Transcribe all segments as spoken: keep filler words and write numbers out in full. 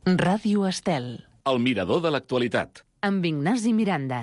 Ràdio Estel. El mirador de l'actualitat. Amb Ignasi Miranda.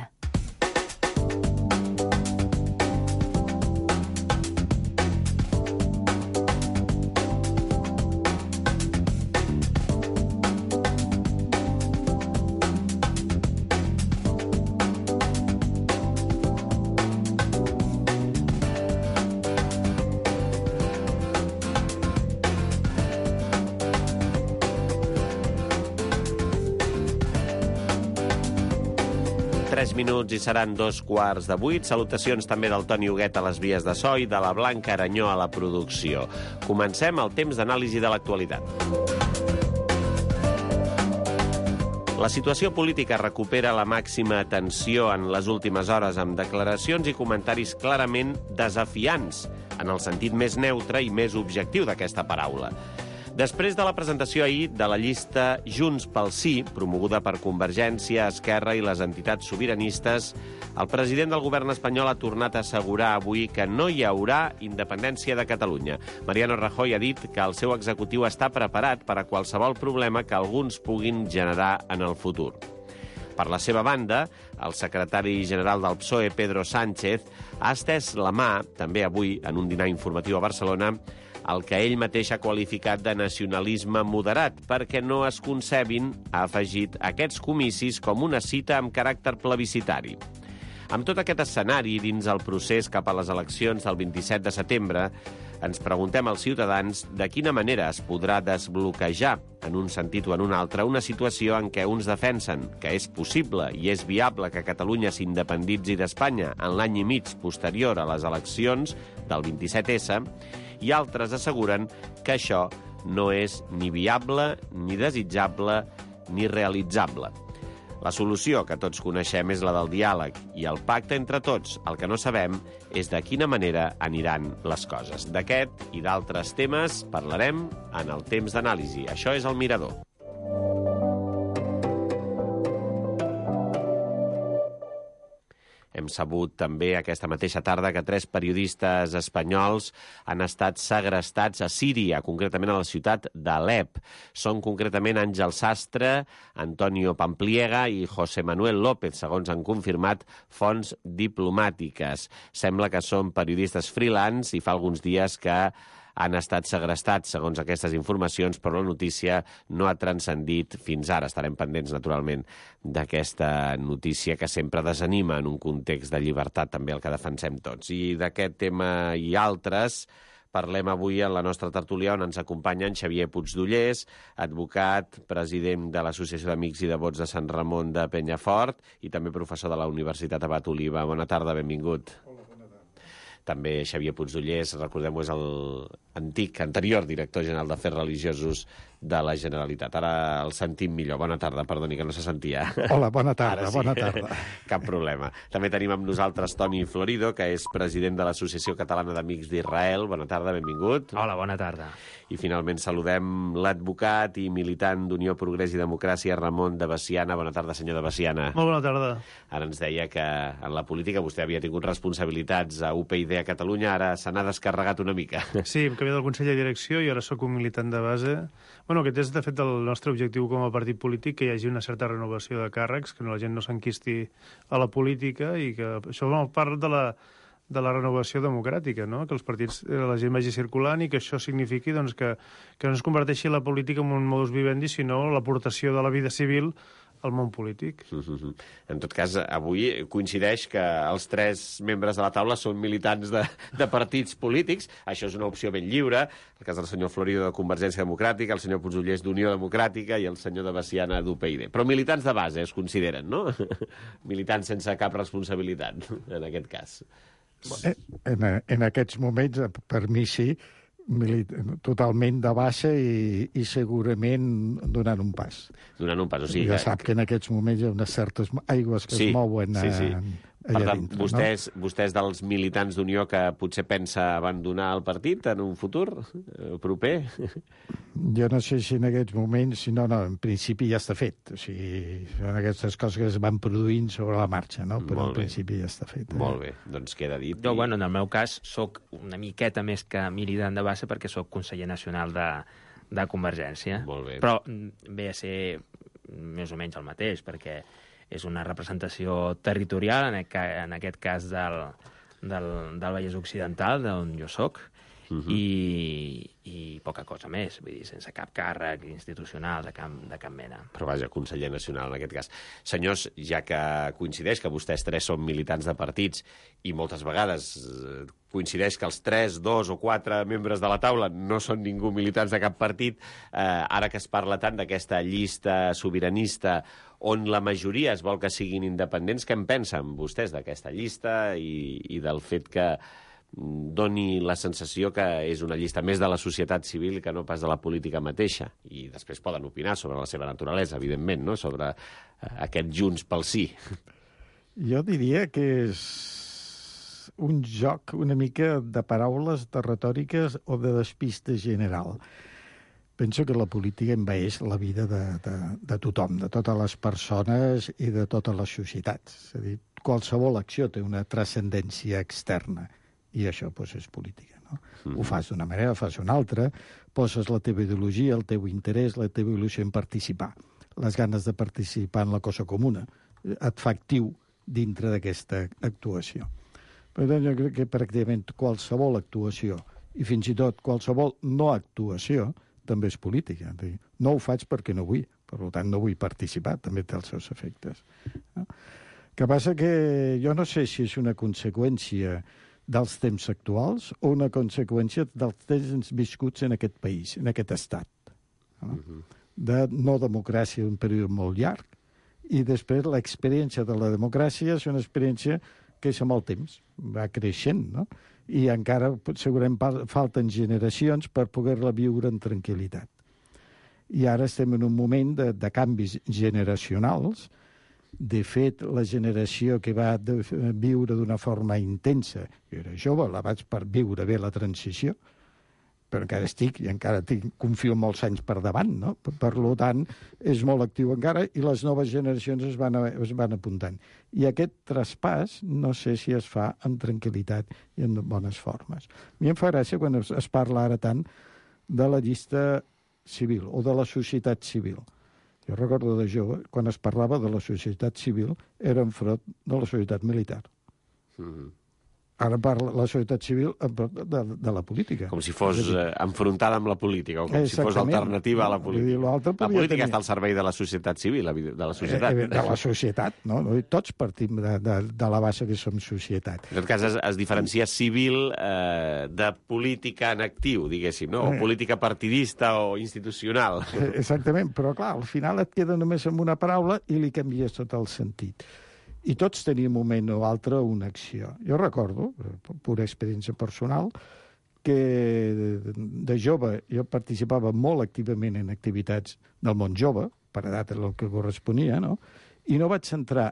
tres minuts i seran dos quarts de vuit. Salutacions també del Toni Huguet a les vies de so i de la Blanca Aranyó a la producció. Comencem el temps d'anàlisi de l'actualitat. La situació política recupera la màxima tensió en les últimes hores amb declaracions i comentaris clarament desafiants, en el sentit més neutre i més objectiu d'aquesta paraula. Després de la presentació ahir de la llista Junts pel Sí, promoguda per Convergència, Esquerra i les entitats sobiranistes, el president del govern espanyol ha tornat a assegurar avui que no hi haurà independència de Catalunya. Mariano Rajoy ha dit que el seu executiu està preparat per a qualsevol problema que alguns puguin generar en el futur. Per la seva banda, el secretari general del P S O E, Pedro Sánchez, ha estès la mà, també avui, en un dinar informatiu a Barcelona, el que ell mateix ha qualificat de nacionalisme moderat, perquè no es concebin, ha afegit, aquests comicis com una cita amb caràcter plebiscitari. Amb tot aquest escenari dins el procés cap a les eleccions del vint-i-set de setembre, ens preguntem als ciutadans de quina manera es podrà desbloquejar, en un sentit o en un altre, una situació en què uns defensen que és possible i és viable que Catalunya s'independitzi d'Espanya en l'any i mig posterior a les eleccions del vint-i-set essa, i altres asseguren que això no és ni viable, ni desitjable, ni realitzable. La solució que tots coneixem és la del diàleg i el pacte entre tots. El que no sabem és de quina manera aniran les coses. D'aquest i d'altres temes parlarem en el temps d'anàlisi. Això és El Mirador. Hem sabut també aquesta mateixa tarda que tres periodistes espanyols han estat segrestats a Síria, concretament a la ciutat d'Alep. Són concretament Àngel Sastre, Antonio Pampliega i José Manuel López, segons han confirmat fonts diplomàtiques. Sembla que són periodistes freelance i fa alguns dies que han estat segrestats, segons aquestes informacions, però la notícia no ha transcendit fins ara. Estarem pendents, naturalment, d'aquesta notícia que sempre desanima en un context de llibertat, també el que defensem tots. I d'aquest tema i altres parlem avui en la nostra tertúlia, on ens acompanya en Xavier Puigdollers, advocat, president de l'Associació d'Amics i Devots de Sant Ramon de Penyafort i també professor de la Universitat Abat Oliba. Bona tarda, benvingut. També Xavier Puigdollers, recordem-ho, és l'antic, anterior director general d'Afers Religiosos de la Generalitat. Ara el sentim millor. Bona tarda, perdoni, que no se sentia. Hola, bona tarda, sí. bona tarda. Cap problema. També tenim amb nosaltres Toni Florido, que és president de l'Associació Catalana d'Amics d'Israel. Bona tarda, benvingut. Hola, bona tarda. I finalment saludem l'advocat i militant d'Unió, Progrés i Democràcia, Ramon de Veciana. Bona tarda, senyor de Veciana. Molt bona tarda. Ara ens deia que en la política vostè havia tingut responsabilitats a U P i D a Catalunya, ara se n'ha descarregat una mica. Sí, hem canviat el Consell de Direcció i ara sóc un militant de base. Bueno, aquest és, de fet, el nostre objectiu com a partit polític, que hi hagi una certa renovació de càrrecs, que la gent no s'enquisti a la política i que això forma part de la, de la renovació democràtica, no? Que els partits, la gent vagi circulant i que això signifiqui doncs, que, que no es converteixi la política en un modus vivendi, sinó l'aportació de la vida civil al món polític. Uh-huh. En tot cas, avui coincideix que els tres membres de la taula són militants de, de partits polítics. Això és una opció ben lliure. El cas del senyor Florido de Convergència Democràtica, el senyor Puigdollers d'Unió Democràtica i el senyor de Veciana d'U P i D. Però militants de base es consideren, no? Militants sense cap responsabilitat, en aquest cas. En, en aquests moments, per mi sí, totalment de baixa i, i segurament donant un pas. Donant un pas, o sigui... Ja que... sap que en aquests moments hi ha unes certes aigües que sí, es mouen sí, sí. allà per tant, dintre. vostès, no? vostès dels militants d'Unió que potser pensa abandonar el partit en un futur proper? Jo no sé si en aquests moments... Si no, no, en principi ja està fet. O sigui, són aquestes coses que es van produint sobre la marxa, no? Però Molt en bé. principi ja està fet. Eh? Molt bé, doncs queda dit. Jo, i... bueno, en el meu cas, sóc una miqueta més que militant de base perquè sóc conseller nacional de, de Convergència. Molt bé. Però ve a ser més o menys el mateix, perquè és una representació territorial, en aquest, en aquest cas del, del, del Vallès Occidental, d'on jo soc, uh -huh. i, i poca cosa més, vull dir, sense cap càrrec institucional de cap, de cap mena. Però vaja, conseller nacional en aquest cas. Senyors, ja que coincideix que vostès tres són militants de partits i moltes vegades coincideix que els tres, dos o quatre membres de la taula no són ningú militants de cap partit, eh, ara que es parla tant d'aquesta llista sobiranista on la majoria es vol que siguin independents, què en pensen vostès d'aquesta llista i, i del fet que doni la sensació que és una llista més de la societat civil que no pas de la política mateixa? I després poden opinar sobre la seva naturalesa, evidentment, no? Sobre aquest Junts pel Sí. Jo diria que és un joc una mica de paraules, de retòriques o de despista general. Penso que la política envaeix la vida de, de, de tothom, de totes les persones i de totes les societats. És a dir, qualsevol acció té una transcendència externa i això doncs, és política. No? Mm-hmm. Ho fas d'una manera, ho fas d'una altra, poses la teva ideologia, el teu interès, la teva il·lusió en participar. Les ganes de participar en la cosa comuna et fa actiu dintre d'aquesta actuació. Per tant, jo crec que pràcticament qualsevol actuació i fins i tot qualsevol no actuació també és política. No ho faig perquè no vull, per tant no vull participar, també té els seus efectes. No? Que passa que jo no sé si és una conseqüència dels temps actuals o una conseqüència dels temps viscuts en aquest país, en aquest estat. No? Uh-huh. De no democràcia d'un període molt llarg i després l'experiència de la democràcia és una experiència que és amb el temps, va creixent, no? I encara segurament falten generacions per poder-la viure en tranquil·litat. I ara estem en un moment de, de canvis generacionals. De fet, la generació que va de, viure d'una forma intensa, jo era jove, la vaig per viure bé la transició, però encara estic i encara tinc, confio molts anys per davant, no? Per, per tant, és molt actiu encara i les noves generacions es van, es van apuntant. I aquest traspàs no sé si es fa amb tranquil·litat i en bones formes. A mi em fa gràcia quan es, es parla ara tant de la llista civil o de la societat civil. Jo recordo de jove, quan es parlava de la societat civil, era enfront de la societat militar. Mm-hmm. Ara parla la societat civil de, de, de la política. Com si fos dir, eh, enfrontada amb la política, o com si fos alternativa a la política. Dir, la política tenir... està al servei de la societat civil, de la societat. Eh, de la societat, no? Tots partim de, de, de la base que som societat. En aquest cas es, es diferencia civil eh, de política en actiu, diguéssim, no? O política partidista o institucional. Eh, exactament, però clar, al final et queda només amb una paraula i li canvies tot el sentit. I tots teníem un moment o altre una acció. Jo recordo, pura experiència personal, que de jove jo participava molt activament en activitats del món jove, per edat el que corresponia, no? I no vaig entrar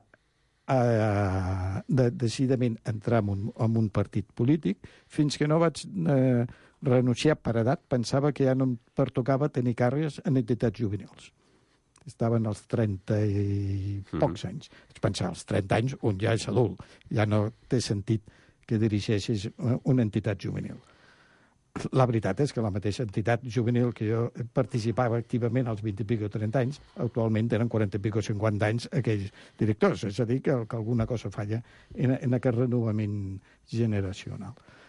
a, de, decididament entrar en un, en un partit polític fins que no vaig eh, renunciar per edat. Pensava que ja no em pertocava tenir càrregues en entitats juvenils. Estaven als trenta i pocs anys. Vaig pensar, als trenta anys, un ja és adult. Ja no té sentit que dirigeixis una entitat juvenil. La veritat és que la mateixa entitat juvenil que jo participava activament als vint i pico o trenta anys, actualment tenen quaranta i pico o cinquanta anys aquells directors. És a dir, que, que alguna cosa falla en, en aquest renovament generacional.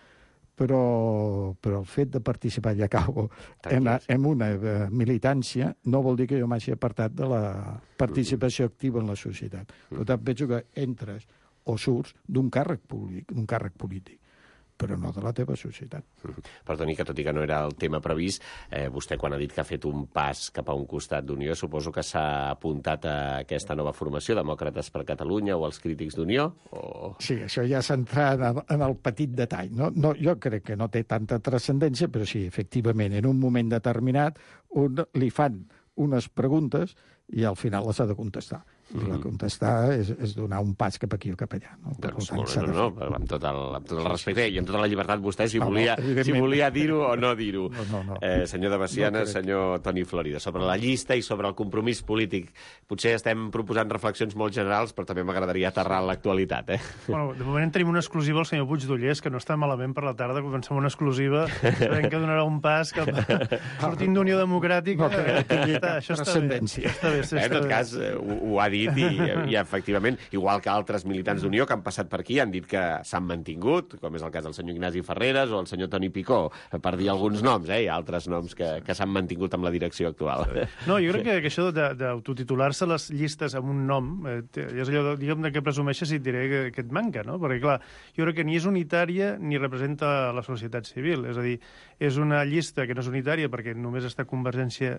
Però, però el fet de participar, ja acabo, en, en una militància no vol dir que jo m'hagi apartat de la participació activa en la societat. Per tant, penso que entres o surts d'un càrrec públic, d'un càrrec polític, però no de la teva societat. Perdoni que, tot i que no era el tema previst, eh, vostè quan ha dit que ha fet un pas cap a un costat d'Unió, suposo que s'ha apuntat a aquesta nova formació, Demòcrates per Catalunya o els Crítics d'Unió? O... Sí, això ja s'entra en, el, en el petit detall. No? No, jo crec que no té tanta transcendència, però sí, efectivament, en un moment determinat un, li fan unes preguntes i al final les ha de contestar. I la contestar és, és donar un pas cap aquí o cap allà. No? Per Doncs tant, molt s'ha bé, de no, fer. no, amb tot el, amb tot el respecte i amb tota la llibertat vostè, si No, no, volia, si evidentment. volia dir-ho o no dir-ho. No, no, no. Eh, senyor de Veciana, No crec. senyor Toni Florida, sobre la llista i sobre el compromís polític. Potser estem proposant reflexions molt generals, però també m'agradaria aterrar en l'actualitat, eh? Bueno, de moment tenim una exclusiva al senyor Puigdollers, que no està malament per la tarda, comencem una exclusiva, sabem que donarà un pas cap a... sortint d'Unió Democràtica. No, que tingui Està- això està bé. transcendència. Està bé, està Eh, en tot bé. cas, eh, ho, ho ha dit i, i efectivament, igual que altres militants d'Unió que han passat per aquí han dit que s'han mantingut, com és el cas del senyor Ignasi Ferreres o el senyor Toni Picó, per dir alguns noms, eh? Hi ha altres noms que, que s'han mantingut amb la direcció actual. No, jo crec que, que això de- d'autotitular-se les llistes amb un nom, eh, té- és allò, de, diguem, de què presumeixes i et diré que, que et manca, no? Perquè, clar, jo crec que ni és unitària ni representa la societat civil. És a dir, és una llista que no és unitària perquè només està Convergència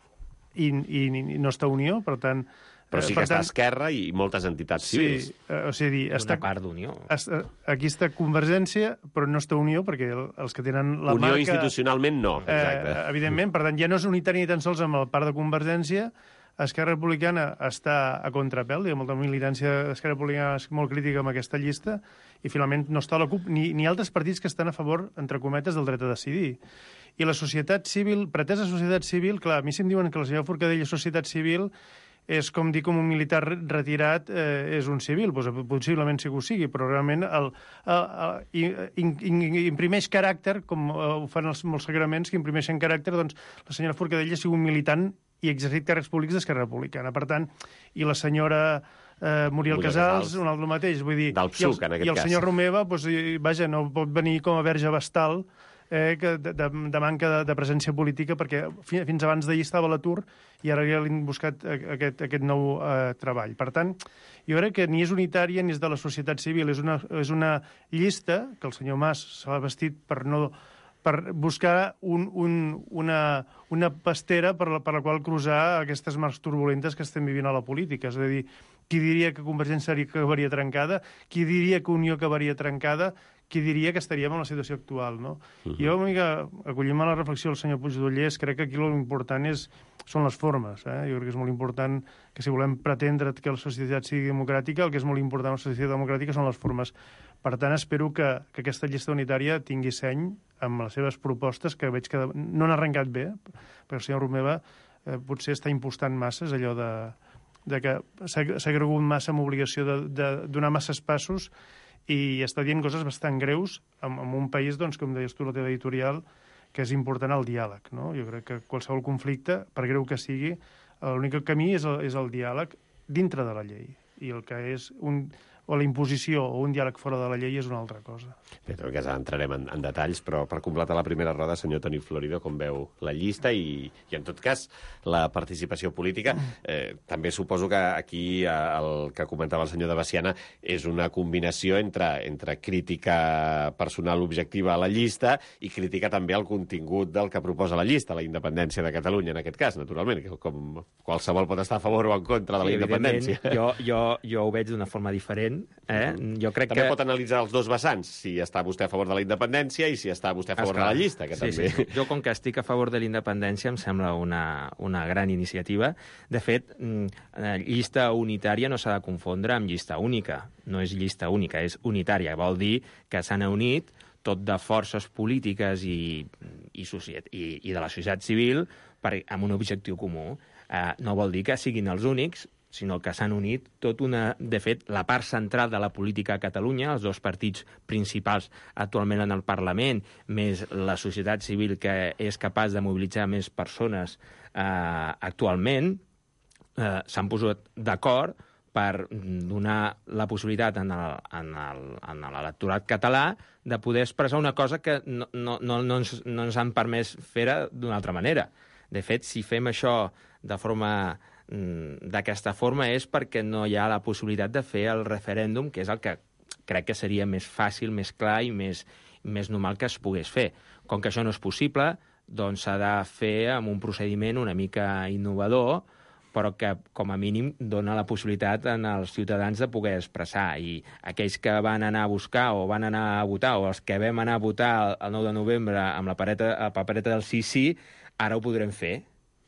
i, i, i no està Unió, per tant... Però sí eh, que per està tant, Esquerra i moltes entitats sí, civils. eh, o sigui, Una està, part d'Unió. està, aquí està Convergència, però no està Unió, perquè el, els que tenen la Unió marca... institucionalment no, exacte. Eh, evidentment, per tant, ja no és unitari ni tan sols amb el part de Convergència. Esquerra Republicana està a contrapèl, diguem, la militància d'Esquerra Republicana és molt crítica amb aquesta llista, i finalment no està la CUP ni, ni altres partits que estan a favor, entre cometes, del dret a decidir. I la societat civil, pretesa societat civil, clar, a mi si em diuen que el senyor Forcadell és societat civil, és com dir com un militar retirat eh, és un civil, doncs, possiblement sí que ho sigui, però realment el, el, el, in, in, imprimeix caràcter, com eh, ho fan els, molts sagraments, que imprimeixen caràcter, doncs la senyora Forcadell ha sigut un militant i exercit càrrecs públics d'Esquerra Republicana. Per tant, i la senyora eh, Muriel Muriel Casals, Casals, un altre mateix. Vull dir, del i PSUC, el, en aquest I el cas. senyor Romeva, doncs, i, vaja, no pot venir com a verge vestal, eh, que de, de, de manca de, de presència política, perquè fi, fins abans d'ahir estava a l'atur i ara ja li han buscat aquest, aquest nou eh, treball. Per tant, jo crec que ni és unitària ni és de la societat civil, és una, és una llista que el senyor Mas s'ha vestit per no per buscar un, un, una, una pastera per la, per la qual cruzar aquestes mars turbulentes que estem vivint a la política. És a dir, qui diria que Convergència acabaria trencada, qui diria que Unió acabaria trencada, qui diria que estaríem en la situació actual, no? Uh -huh. Jo, una mica, acollint-me a la reflexió del senyor Puigdollers, crec que aquí l'important és, són les formes. Eh? Jo crec que és molt important que si volem pretendre que la societat sigui democràtica, el que és molt important a la societat democràtica són les formes. Per tant, espero que, que aquesta llista unitària tingui seny amb les seves propostes, que veig que no han arrencat bé, perquè el senyor Romeva eh, potser està impostant massa, és allò de, de que s'ha cregut massa amb obligació de, de donar masses passos i està dient coses bastant greus en, en un país, doncs, com deies tu, la teva editorial, que és important el diàleg, no? Jo crec que qualsevol conflicte, per greu que sigui, l'únic camí és el, és el diàleg dintre de la llei. I el que és un, o la imposició o un diàleg fora de la llei és una altra cosa. Bé, en tot cas entrarem en, en detalls, però per completar la primera roda, senyor Toni Florido, com veu la llista i, i en tot cas, la participació política. Eh, també suposo que aquí eh, el que comentava el senyor de Veciana és una combinació entre, entre crítica personal objectiva a la llista i crítica també al contingut del que proposa la llista, la independència de Catalunya, en aquest cas, naturalment, que com qualsevol pot estar a favor o en contra de la Sí, independència. Jo, jo, jo ho veig d'una forma diferent. Eh? Jo crec També que... pot analitzar els dos vessants, si està vostè a favor de la independència i si està vostè a favor Esclar. de la llista, que sí, també... Sí. Jo, com que estic a favor de la independència, em sembla una, una gran iniciativa. De fet, mm, llista unitària no s'ha de confondre amb llista única. No és llista única, és unitària. Vol dir que s'han unit tot de forces polítiques i, i, societ, i, i de la societat civil per, amb un objectiu comú. Eh, no vol dir que siguin els únics, sinó que s'han unit tot una... De fet, la part central de la política a Catalunya, els dos partits principals actualment en el Parlament, més la societat civil que és capaç de mobilitzar més persones eh, actualment, eh, s'han posat d'acord per donar la possibilitat en l'electorat català de poder expressar una cosa que no, no, no, no, ens, no ens han permès fer d'una altra manera. De fet, si fem això de forma d'aquesta forma és perquè no hi ha la possibilitat de fer el referèndum, que és el que crec que seria més fàcil, més clar i més, més normal que es pogués fer. Com que això no és possible, doncs s'ha de fer amb un procediment una mica innovador, però que, com a mínim, dona la possibilitat als ciutadans de poder expressar. I aquells que van anar a buscar o van anar a votar, o els que vam anar a votar el nou de novembre amb la papereta, la papereta del sí, sí, ara ho podrem fer.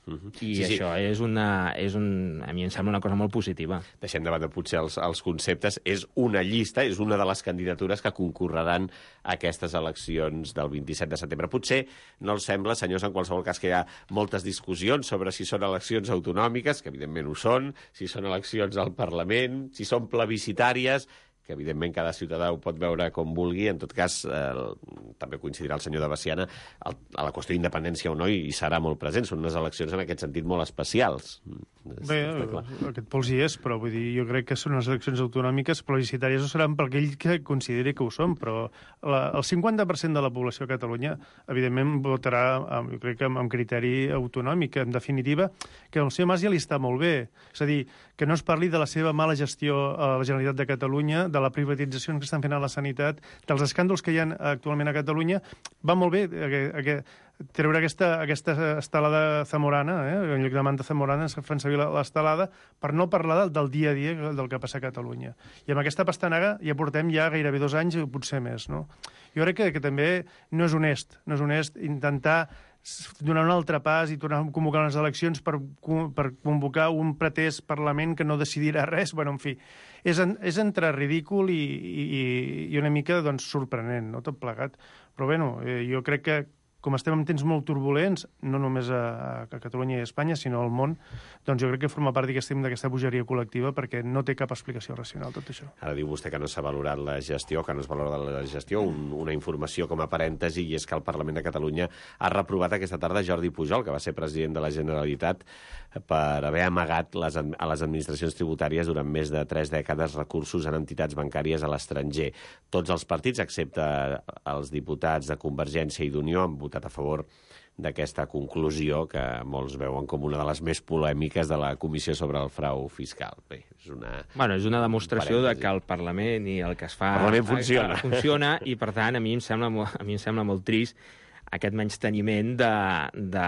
I sí, això sí. és una... És un, a mi em sembla una cosa molt positiva. Deixem de banda potser els, els conceptes. És una llista, és una de les candidatures que concorreran a aquestes eleccions del vint-i-set de setembre. Potser no els sembla, senyors, en qualsevol cas, que hi ha moltes discussions sobre si són eleccions autonòmiques, que evidentment ho són, si són eleccions al Parlament, si són plebiscitàries, que evidentment cada ciutadà ho pot veure com vulgui. En tot cas, eh, també coincidirà el senyor de Baciana el, a la qüestió d'independència o no, i, i serà molt present. Són unes eleccions en aquest sentit molt especials. Bé, aquest pols hi és, però vull dir, jo crec que són unes eleccions autonòmiques, plebiscitàries ho seran per aquell que consideri que ho són, però la, el cinquanta per cent de la població a Catalunya, evidentment, votarà, jo crec que amb criteri autonòmic. En definitiva, que al senyor Mas ja li està molt bé. És a dir, que no es parli de la seva mala gestió a la Generalitat de Catalunya, de la privatització que estan fent a la sanitat, dels escàndols que hi ha actualment a Catalunya. Va molt bé eh, eh, treure aquesta, aquesta estelada zamorana, eh? En lloc de manta zamorana ens fan servir l'estelada per no parlar del, del dia a dia del que passa a Catalunya. I amb aquesta pastanaga ja portem ja gairebé dos anys, potser més, no? Jo crec que, que també no és honest, no és honest intentar donar un altre pas i tornar a convocar unes eleccions per, per convocar un pretès Parlament que no decidirà res. Bueno, en fi, és, en, és entre ridícul i, i, i una mica doncs, sorprenent, no? Tot plegat. Però bueno, eh, jo crec que com estem en temps molt turbulents, no només a, a Catalunya i a Espanya, sinó al món, doncs jo crec que forma part d'aquesta bogeria col·lectiva perquè no té cap explicació racional tot això. Ara diu vostè que no s'ha valorat la gestió, que no es valora la gestió. Un, una informació com a parèntesi, i és que el Parlament de Catalunya ha reprovat aquesta tarda Jordi Pujol, que va ser president de la Generalitat, per haver amagat les, a les administracions tributàries durant més de tres dècades recursos en entitats bancàries a l'estranger. Tots els partits, excepte els diputats de Convergència i d'Unió, han votat a favor d'aquesta conclusió que molts veuen com una de les més polèmiques de la Comissió sobre el frau fiscal. Bé, és una... Bueno, és una demostració de que el Parlament i el que es fa... El Parlament funciona. Funciona, i per tant a mi em sembla, a mi em sembla molt trist aquest menysteniment de... de,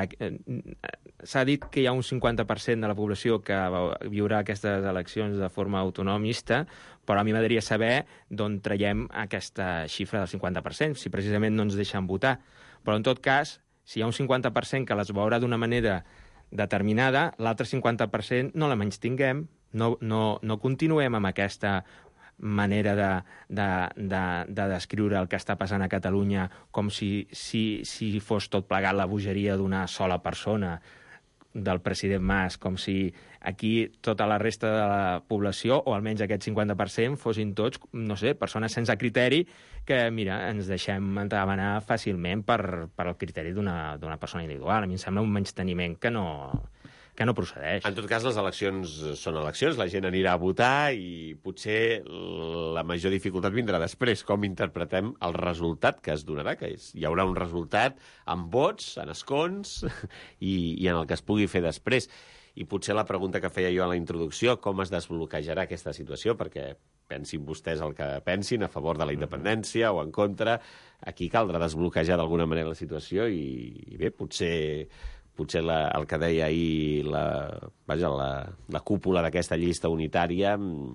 de s'ha dit que hi ha un cinquanta per cent de la població que viurà aquestes eleccions de forma autonomista, però a mi m'agradaria saber d'on traiem aquesta xifra del cinquanta per cent, si precisament no ens deixen votar. Però en tot cas, si hi ha un cinquanta per cent que les veurà d'una manera determinada, l'altre cinquanta per cent no la menystinguem, no, no, no continuem amb aquesta manera de, de, de, de descriure el que està passant a Catalunya com si, si, si fos tot plegat la bogeria d'una sola persona, del president Mas, com si aquí tota la resta de la població, o almenys aquest cinquanta per cent, fossin tots, no sé, persones sense criteri que, mira, ens deixem entabanar fàcilment per, per el criteri d'una persona individual. A mi em sembla un menysteniment que no, que no procedeix. En tot cas, les eleccions són eleccions, la gent anirà a votar i potser la major dificultat vindrà després, com interpretem el resultat que es donarà, que és, hi haurà un resultat amb vots, en escons i, i en el que es pugui fer després. I potser la pregunta que feia jo a la introducció, com es desbloquejarà aquesta situació, perquè pensin vostès el que pensin, a favor de la independència o en contra, aquí caldrà desbloquejar d'alguna manera la situació i, i bé, potser... potser la, el que deia ahir la, vaja, la, la cúpula d'aquesta llista unitària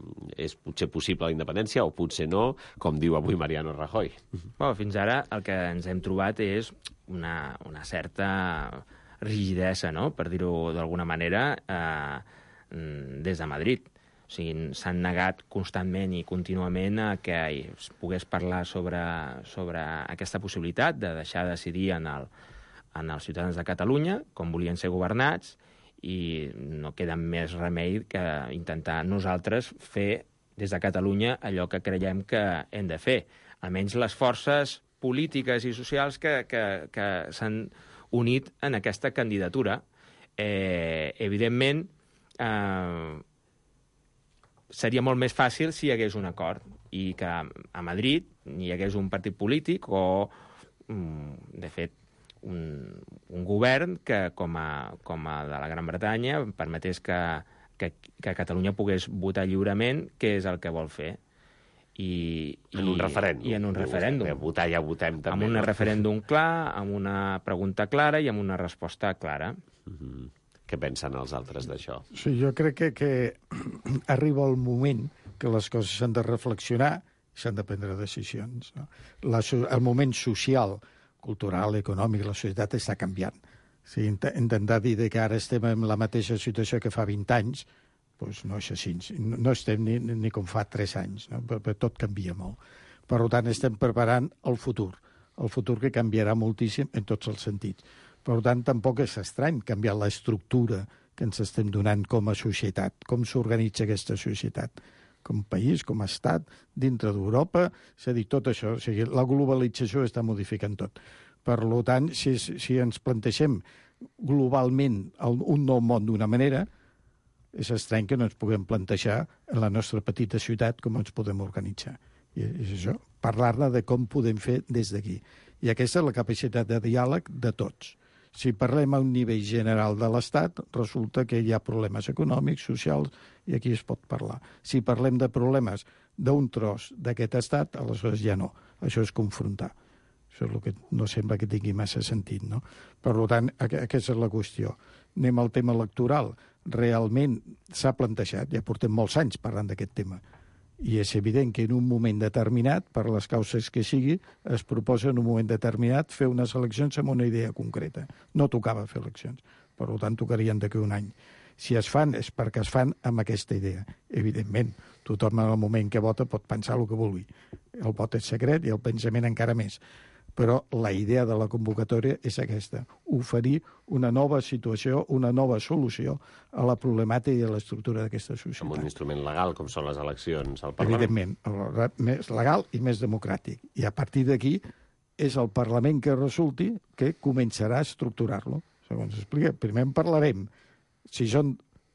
és potser possible la independència o potser no, com diu avui Mariano Rajoy. Bueno, fins ara el que ens hem trobat és una, una certa rigidesa, no?, per dir-ho d'alguna manera, eh, des de Madrid. O sigui, s'han negat constantment i contínuament a que es pogués parlar sobre, sobre aquesta possibilitat de deixar de decidir en el en els ciutadans de Catalunya, com volien ser governats, i no queda més remei que intentar nosaltres fer des de Catalunya allò que creiem que hem de fer. Almenys les forces polítiques i socials que, que, que s'han unit en aquesta candidatura. Eh, evidentment, eh, seria molt més fàcil si hi hagués un acord i que a Madrid hi hagués un partit polític o, de fet, Un, un govern que, com a, com a de la Gran Bretanya, permetés que, que, que Catalunya pogués votar lliurement què és el que vol fer. I, en un i, referèndum. I en un referèndum. Votar ja votem també. Amb un no? referèndum clar, amb una pregunta clara i amb una resposta clara. Mm-hmm. Què pensen els altres d'això? Sí, jo crec que, que arriba el moment que les coses s'han de reflexionar i s'han de prendre decisions. No? La, el moment social, cultural, econòmic, la societat està canviant. Si intentar dir que ara estem en la mateixa situació que fa vint anys, doncs no és així. No estem ni, ni com fa tres anys, no? Però tot canvia molt. Per tant, estem preparant el futur, el futur que canviarà moltíssim en tots els sentits. Per tant, tampoc és estrany canviar l'estructura que ens estem donant com a societat, com s'organitza aquesta societat, com a país, com a estat, dintre d'Europa, és a dir, tot això. O sigui, la globalització està modificant tot. Per tant, si, si ens plantegem globalment un nou món d'una manera, és estrany que no ens puguem plantejar en la nostra petita ciutat com ens podem organitzar. I és això, parlar-ne de com podem fer des d'aquí. I aquesta és la capacitat de diàleg de tots. Si parlem a un nivell general de l'Estat, resulta que hi ha problemes econòmics, socials, i aquí es pot parlar. Si parlem de problemes d'un tros d'aquest Estat, aleshores ja no. Això és confrontar. Això és el que no sembla que tingui massa sentit, no? Per tant, aquesta és la qüestió. Anem al tema electoral. Realment s'ha plantejat, ja portem molts anys parlant d'aquest tema, i és evident que en un moment determinat, per les causes que sigui, es proposa en un moment determinat fer unes eleccions amb una idea concreta. No tocava fer eleccions, per tant tocarien d'aquí un any. Si es fan és perquè es fan amb aquesta idea. Evidentment, tothom en el moment que vota pot pensar el que vulgui. El vot és secret i el pensament encara més. Però la idea de la convocatòria és aquesta, oferir una nova situació, una nova solució a la problemàtica i a l'estructura d'aquesta societat. Amb un instrument legal, com són les eleccions al Parlament. Evidentment, més legal i més democràtic. I a partir d'aquí és el Parlament que resulti que començarà a estructurar-lo. Segons explica, primer en parlarem. Si són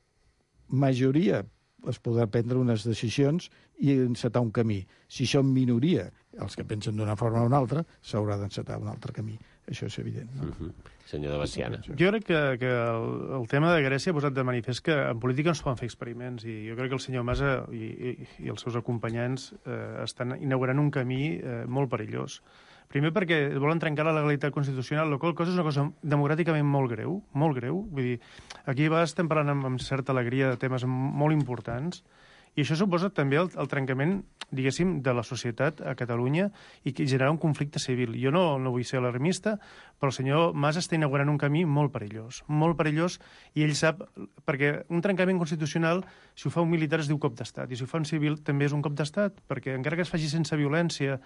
majoria, es podran prendre unes decisions i encetar un camí. Si són minoria, els que pensen d'una forma o una altra, s'haurà d'encetar un altre camí. Això és evident, no? Uh -huh. Senyor de Baciana. Jo crec que, que el, el tema de Grècia ha posat de manifest que en política no es poden fer experiments, i jo crec que el senyor Mas i, i, i els seus acompanyants eh, estan inaugurant un camí eh, molt perillós. Primer perquè volen trencar la legalitat constitucional, la qual cosa és una cosa democràticament molt greu, molt greu. Vull dir, aquí a vegades estem parlant amb, amb certa alegria de temes molt importants, i això suposa també el, el trencament, diguéssim, de la societat a Catalunya i que generarà un conflicte civil. Jo no, no vull ser alarmista, però el senyor Mas està inaugurant un camí molt perillós, molt perillós, i ell sap, perquè un trencament constitucional, si ho fa un militar es diu cop d'estat, i si ho fa un civil també és un cop d'estat, perquè encara que es faci sense violència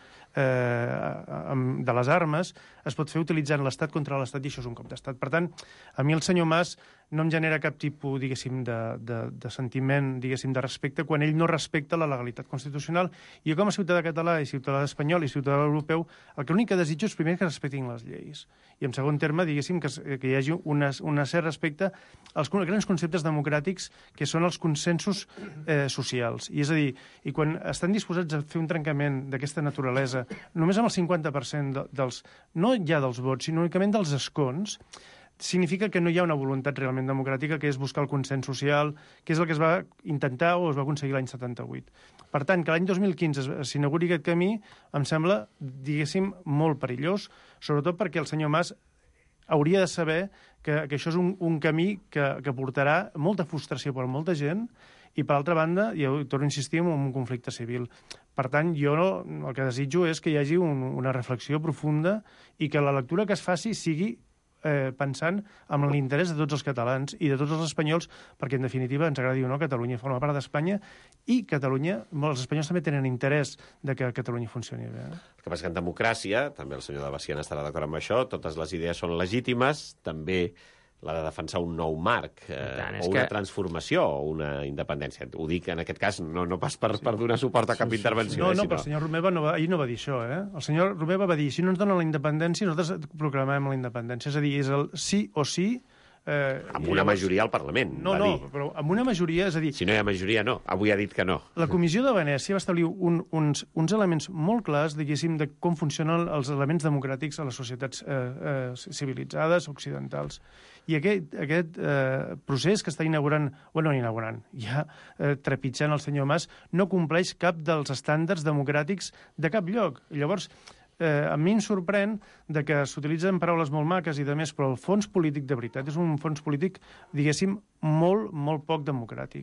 eh, de les armes, es pot fer utilitzant l'Estat contra l'Estat, i això és un cop d'estat. Per tant, a mi el senyor Mas no em genera cap tipus, diguéssim, de, de, de sentiment, diguéssim, de respecte, quan ell no respecta la legalitat constitucional. I jo, com a ciutadà català i ciutadà espanyol i ciutadà europeu, el que l'únic que desitjo és primer que respectin les lleis. I en segon terme, diguéssim, que, que hi hagi una, una cert respecte als grans conceptes democràtics que són els consensos eh, socials. I és a dir, i quan estan disposats a fer un trencament d'aquesta naturalesa, només amb el cinquanta per cent de, dels, no ja dels vots, sinó únicament dels escons, significa que no hi ha una voluntat realment democràtica, que és buscar el consens social, que és el que es va intentar o es va aconseguir l'any setanta-vuit. Per tant, que l'any dos mil quinze s'inauguri aquest camí em sembla, diguéssim, molt perillós, sobretot perquè el senyor Mas hauria de saber que, que això és un, un camí que, que portarà molta frustració per a molta gent i, per altra banda, jo torno a insistir, en un conflicte civil. Per tant, jo no, el que desitjo és que hi hagi un, una reflexió profunda i que la lectura que es faci sigui Eh, pensant en l'interès de tots els catalans i de tots els espanyols, perquè, en definitiva, ens agradi o no, Catalunya forma part d'Espanya i Catalunya, els espanyols també tenen interès de que Catalunya funcioni bé. Eh? El que passa que en democràcia, també el senyor de Baciana estarà d'acord amb això, totes les idees són legítimes, també la de defensar un nou marc, eh, tant, o una que... transformació, o una independència. Ho dic en aquest cas no, no pas per, sí. per donar suport a cap sí, intervenció. No, eh, no, sinó... però el senyor Romeva no va, ahir no va dir això. Eh? El senyor Romeva va dir, si no ens donen la independència, nosaltres proclamem la independència. És a dir, és el sí o sí... Eh, amb una llavors... majoria al Parlament, no, va no, dir. Però amb una majoria, és a dir... Si no hi ha majoria, no. Avui ha dit que no. La Comissió de Venècia va establir un, uns, uns elements molt clars, diguéssim, de com funcionen els elements democràtics a les societats eh, eh, civilitzades, occidentals. I aquest, aquest eh, procés que està inaugurant, bueno, inaugurant, ja eh, trepitjant el senyor Mas, no compleix cap dels estàndards democràtics de cap lloc. I llavors, eh, a mi em sorprèn de que s'utilitzen paraules molt maques i de més, però el fons polític de veritat és un fons polític, diguéssim, molt, molt poc democràtic.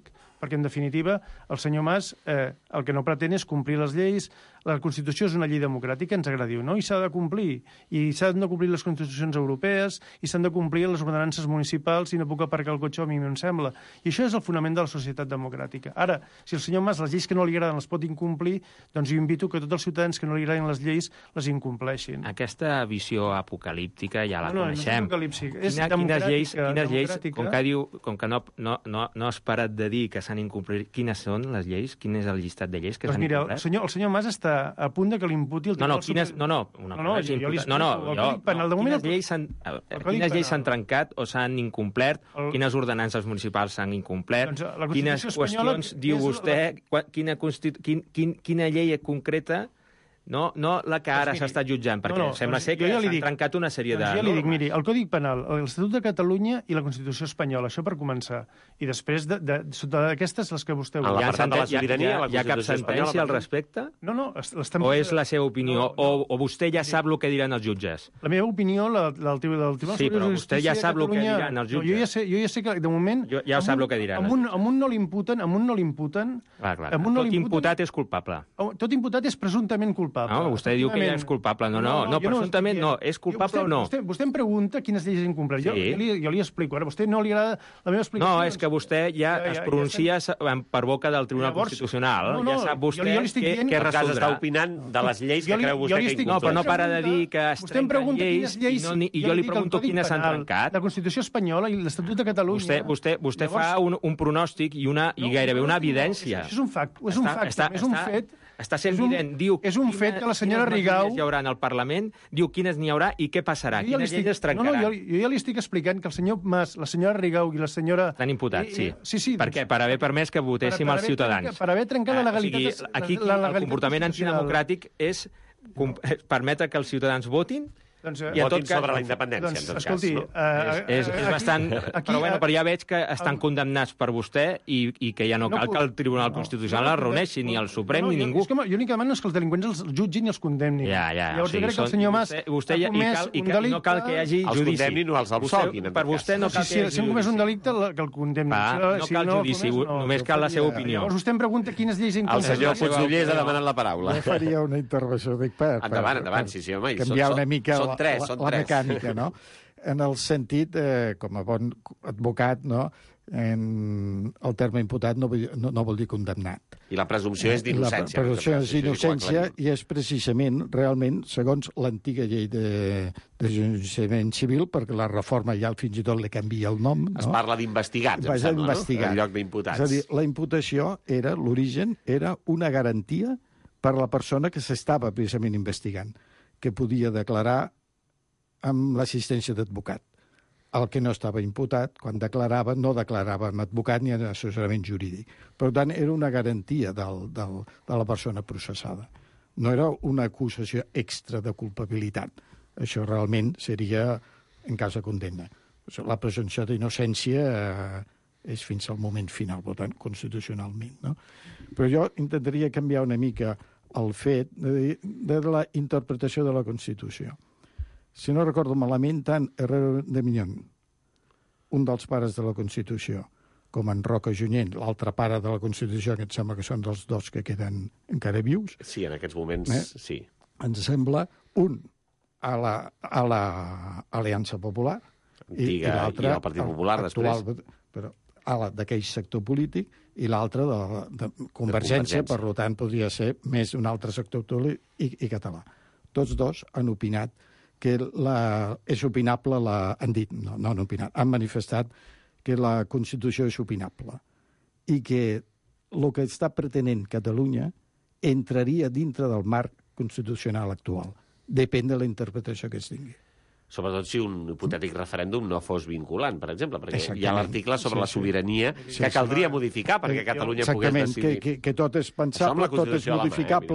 perquè, en definitiva, el senyor Mas eh, el que no pretén és complir les lleis. La Constitució és una llei democràtica, ens agradiu, no? I s'ha de complir. I s'han de complir les constitucions europees, i s'han de complir les ordenances municipals, i no puc aparcar el cotxe, a mi em sembla. I això és el fonament de la societat democràtica. Ara, si el senyor Mas les lleis que no li agraden les pot incomplir, doncs jo invito que tots els ciutadans que no li agradin les lleis les incompleixin. Aquesta visió apocalíptica ja la no, no, coneixem. No, és és Quina, quines lleis, quines lleis com que, diu, com que no, no, no, no has parat de dir que s'han incomplert, quines són les lleis? Quin és el llistat de lleis que doncs s'han mira, incomplert? El senyor, el senyor Mas està a punt de que l'imputi el no, no, Tribunal quines, no, no, una no, no, cosa és jo, jo imputar. No, no, el jo, penal, de moment quines lleis s'han quines lleis s'han trencat o s'han incomplert, el... quines ordenances municipals s'han incomplert, doncs, quines qüestions diu vostè, la... quina, constitu... quin, quin, quina llei concreta. No, no la que ara s'ha estat jutjant, perquè no, no, sembla ser que ja s'han trencat una sèrie doncs de... Jo li dic, miri, el Codi Penal, l'Estatut de Catalunya i la Constitució espanyola, això per començar. I després, de, de, sota d'aquestes, les que vostè... En l'apartat de la sobirania, hi ha, hi ha cap sentència al respecte? No, no. Estem... O és la seva opinió? No, no. O, o vostè ja sap el que diran els jutges? La meva opinió, la, la, del Tribunal Superior de Justícia... Sí, però vostè ja sap el que diran els jutges. Jo ja sé, jo ja sé que, de moment... Jo, ja sap el que diran. Amb un, amb un no l'imputen, amb un no l'imputen... Clar, clar. Tot imputat és culpable. Tot imputat és presumptament culpable. No, vostè diu que ja és culpable. No, no, no, no presumptament no. És culpable vostè, o no? Vostè, vostè em pregunta quines lleis incomplert. Sí. Jo, jo, li, jo li explico. Ara, a vostè no li agrada la meva explicació. No, és que vostè ja, ja, ja es pronuncia ja, ja per boca del Tribunal Llavors, Constitucional. No, no, ja sap vostè jo, jo què, què resoldrà. Està opinant de les lleis que creu vostè que incompleix. No, però no para de dir que es trenquen lleis, lleis i, no, i jo li pregunto quines s'han trencat. La Constitució espanyola i l'Estatut de Catalunya... Vostè, vostè, vostè fa un, un pronòstic i, una, i gairebé una evidència. Això és un fact, és un fact, és un fet... Està sent evident. Diu és un fet que la senyora Rigau... Quines hi haurà en el Parlament, diu quines n'hi haurà i què passarà, jo quines lleis es trencaran. No, no, jo, jo ja li estic explicant que el senyor Mas, la senyora Rigau i la senyora... Estan imputats, sí. Sí, sí. Per què? Per haver permès que votéssim els ciutadans. Per haver trencat la legalitat... O sigui, aquí el comportament antidemocràtic és permetre que els ciutadans votin Doncs, I en tot cas, sobre la independència, doncs, en tot escolti, cas. No? Uh, és, és, és bastant... Aquí, però, bueno, però ja veig que estan condemnats per vostè i, i que ja no, no cal que el Tribunal no, Constitucional no, es reuneixi, ni el Suprem, no, ni ningú. És que jo únic que demano és que els delinqüents els jutgin i els condemnin. Ja, ja. Llavors, o sigui, jo crec que el senyor Mas vostè, vostè ja, i cal, i cal, no cal que hi hagi els judici. Condemnin o els absolguin, per vostè no cal que hi hagi judici. Si hem comès un delicte, que el condemnin. Va, no cal judici, només cal la seva opinió. Llavors, vostè em pregunta quines lleis incompleixen. El senyor Puigdollers ha demanat la paraula. Jo faria una intervenció, dic, per... Endavant, endavant, sí, sí, home. Canviar una mica són tres, són tres. Mecànica, no? En el sentit, eh, com a bon advocat, no? En el terme imputat no, no, no vol dir condemnat. I la presumpció és d'innocència. La presumpció és d'innocència i és precisament, realment, segons l'antiga llei de, de judiciament civil, perquè la reforma ja fins i tot li canvia el nom. Es no? parla d'investigats, em sembla, no? En lloc d'imputats. És a dir, la imputació era, l'origen, era una garantia per a la persona que s'estava precisament investigant, que podia declarar amb l'assistència d'advocat. El que no estava imputat, quan declarava, no declarava amb advocat ni amb assessorament jurídic. Per tant, era una garantia del, del, de la persona processada. No era una acusació extra de culpabilitat. Això realment seria en cas de condemna. La presumpció d'innocència eh, és fins al moment final, per tant, constitucionalment. No? Però jo intentaria canviar una mica el fet de, de la interpretació de la Constitució. Si no recordo malament, tant Herrera de Minyón, un dels pares de la Constitució, com en Roca Junyent, l'altre pare de la Constitució, que em sembla que són dels dos que queden encara vius. Sí, en aquests moments, eh? sí. Ens sembla un a la, a la Aliança Popular Antiga, i, i l'altre al Partit Popular, actual, després. Però a la d'aquell sector polític i l'altre de, de, de Convergència, per tant, podria ser més un altre sector i, i català. Tots dos han opinat que la, és opinable, la, han dit, no, no han opinat, han manifestat que la Constitució és opinable i que el que està pretenent Catalunya entraria dintre del marc constitucional actual. Depèn de la interpretació que es tingui. Sobretot si un hipotètic referèndum no fos vinculant, per exemple, perquè hi ha l'article sobre sí, la sobirania sí, que caldria sí, modificar perquè Catalunya pogués decidir. Exactament, que, que, que tot és pensable, tot és modificable,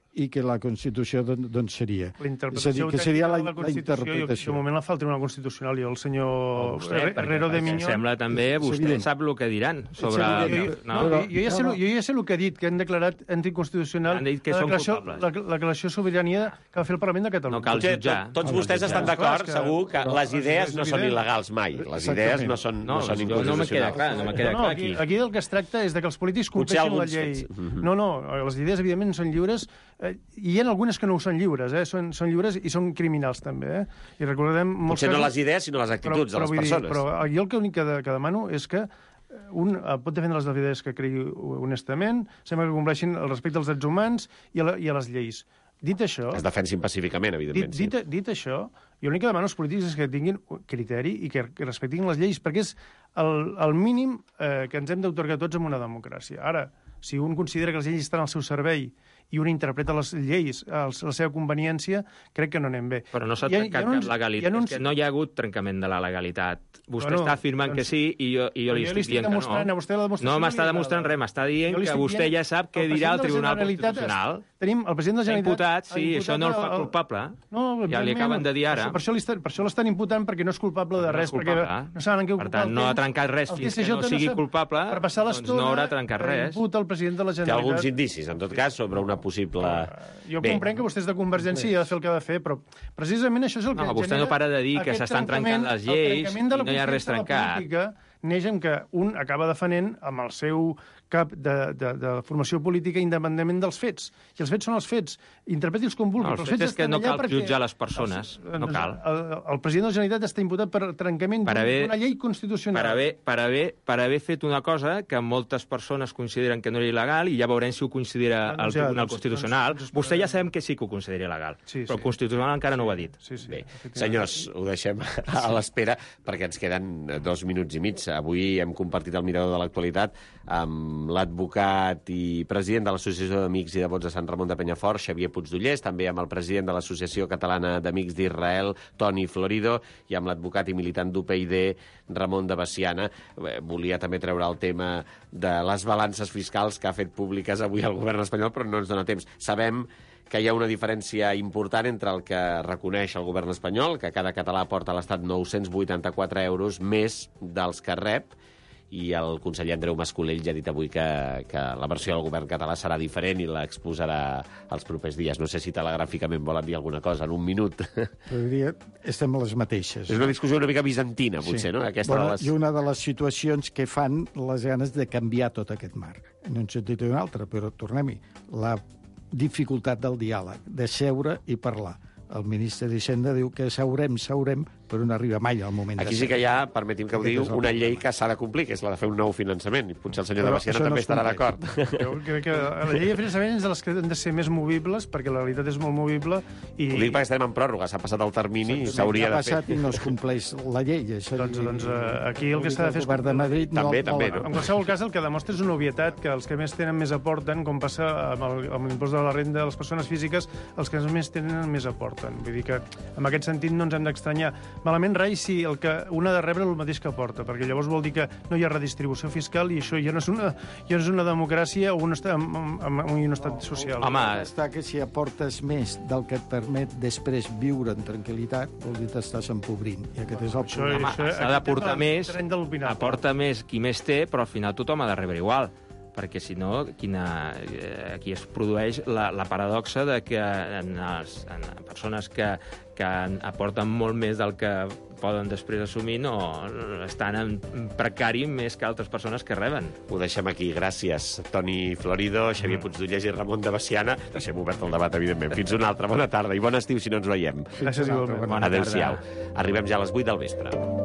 i que la Constitució doncs seria. La interpretació és a dir, que seria la, de la la Constitució, interpretació. Jo, de moment la fa el Tribunal Constitucional i el senyor vostè, Herrero de Miñón... Sembla també, vostè sap el que diran sobre... Jo, no, no, jo, ja sé, no, no. jo ja sé el que ha dit, que han declarat anticonstitucional han dit que la, són declaració, culpables. la, la declaració sobirania que va fer el Parlament de Catalunya. No cal jutjar. Tots, tots vostès estan d'acord, segur, que les idees no són il·legals mai. Les idees no són, no, no són inconstitucionals. No me queda clar, no me queda no, clar aquí. aquí. Aquí del que es tracta és de que els polítics compleixin la llei. No, no, les idees, evidentment, són lliures, eh, i hi ha algunes que no ho són lliures, eh? són, són lliures i són criminals, també. Eh? I recordem molts Potser casos... no les idees, sinó les actituds però, però, de les persones. Dir, però jo el que únic que, de, que demano és que un pot defendre les idees que cregui honestament, sembla que compleixin el respecte als drets humans i a, la, i a les lleis. Dit això... Es defensin pacíficament, evidentment. Dit, dit, dit això, jo l'únic que demano als polítics és que tinguin criteri i que, que respectin les lleis, perquè és el, el mínim eh, que ens hem d'autorgar tots en una democràcia. Ara, si un considera que les lleis estan al seu servei i un interpreta les lleis a la seva conveniència, crec que no anem bé. Però no s'ha trencat cap uns, legalitat. Uns... És que no hi ha hagut trencament de la legalitat. Vostè bueno, està afirmant doncs, que sí i jo, i jo li estic dient que no. No m'està demostrant res, m'està dient que vostè dient, ja sap què dirà el Tribunal Constitucional. Tenim el president de la Generalitat... Imputat, sí, imputat això no el fa culpable. No, ja li acaben de dir ara. Per això, per això l'estan imputant, perquè no és culpable de res, perquè no saben en què ocupa el temps. Per tant, no ha trencat res fins que no sigui culpable, doncs no haurà trencat res. Imputa el president de la Generalitat. Té alguns indicis, en tot cas, sobre una possible... Jo comprenc que vostè és de Convergència i ha de fer el que ha de fer, però precisament això és el que no, vostè no para de dir que s'estan trencant les lleis i no hi ha res trencat. Neix en que un acaba defenent amb el seu cap de, de, de formació política independentment dels fets. I els fets són els fets. Interpreti'ls com vulgui. No, els fets és que no cal jutjar les persones. Els, no cal. El, el president de la Generalitat està imputat per trencament d'una llei constitucional. Per haver, per, haver, per haver fet una cosa que moltes persones consideren que no era il·legal i ja veurem si ho considera el doncs ja, Tribunal doncs, Constitucional. Doncs, doncs, Vostè ja sabem que sí que ho considera il·legal, sí, sí. Però el Constitucional encara sí, no ho ha dit. Sí, sí, Bé, senyors, ho deixem a l'espera perquè ens queden dos minuts i mig. Avui hem compartit el mirador de l'actualitat amb l'advocat i president de l'Associació d'Amics i Devots de Sant Ramon de Penyafort, Xavier Puigdollers, també amb el president de l'Associació Catalana d'Amics d'Israel, Toni Florido, i amb l'advocat i militant d'U P y D, Ramon de Veciana. Volia també treure el tema de les balances fiscals que ha fet públiques avui el govern espanyol, però no ens dona temps. Sabem que hi ha una diferència important entre el que reconeix el govern espanyol, que cada català porta a l'Estat nou-cents vuitanta-quatre euros més dels que rep, i el conseller Andreu Mas-Colell ja ha dit avui que, que la versió del govern català serà diferent i l'exposarà els propers dies. No sé si telegràficament volen dir alguna cosa en un minut. Jo diria, estem a les mateixes. És una discussió una mica bizantina, potser, sí. No? Aquesta bueno, de les... I una de les situacions que fan les ganes de canviar tot aquest marc. En un sentit o un altre, però tornem-hi. La dificultat del diàleg, de seure i parlar. El ministre d'Hisenda diu que seurem, seurem, però no arriba mai al moment. Aquí sí que hi ha, permetim que ho diu, una llei que s'ha de complir, que és la de fer un nou finançament. I potser el senyor però de Veciana també no estarà d'acord. Jo crec que la llei de finançament és de les que han de ser més movibles, perquè la realitat és molt movible. I... Ho dic perquè estem en pròrroga, s'ha passat el termini i s'hauria de fer. S'ha passat i no es compleix la llei. Això doncs, doncs aquí el que s'ha de fer és... El govern de Madrid no... També, també, no? En qualsevol cas, el que demostra és una obvietat, que els que més tenen més aporten, com passa amb l'impost de la renda de les persones físiques, els que més tenen més aporten. Vull dir que en aquest sentit no ens hem d'estranyar. Malament rai si el que un ha de rebre el mateix que aporta, perquè llavors vol dir que no hi ha redistribució fiscal i això ja no és una, ja no és una democràcia o un estat, amb, amb un estat social. Home, està que si aportes més del que et permet després viure en tranquil·litat, vol dir que t'estàs empobrint. I aquest és el això, home, s'ha d'aportar més, aporta més qui més té, però al final tothom ha de rebre igual. Perquè, si no, quina, eh, aquí es produeix la, la paradoxa de que en, els, en persones que, que aporten molt més del que poden després assumir no estan en precari més que altres persones que reben. Ho deixem aquí. Gràcies, Toni Florido, Xavier Puigdollers i Ramon de Veciana. Deixem obert el debat, evidentment. Fins una altra. Bona tarda i bon estiu, si no ens veiem. Gràcies igualment. Adéu-siau. Arribem ja a les vuit del vespre.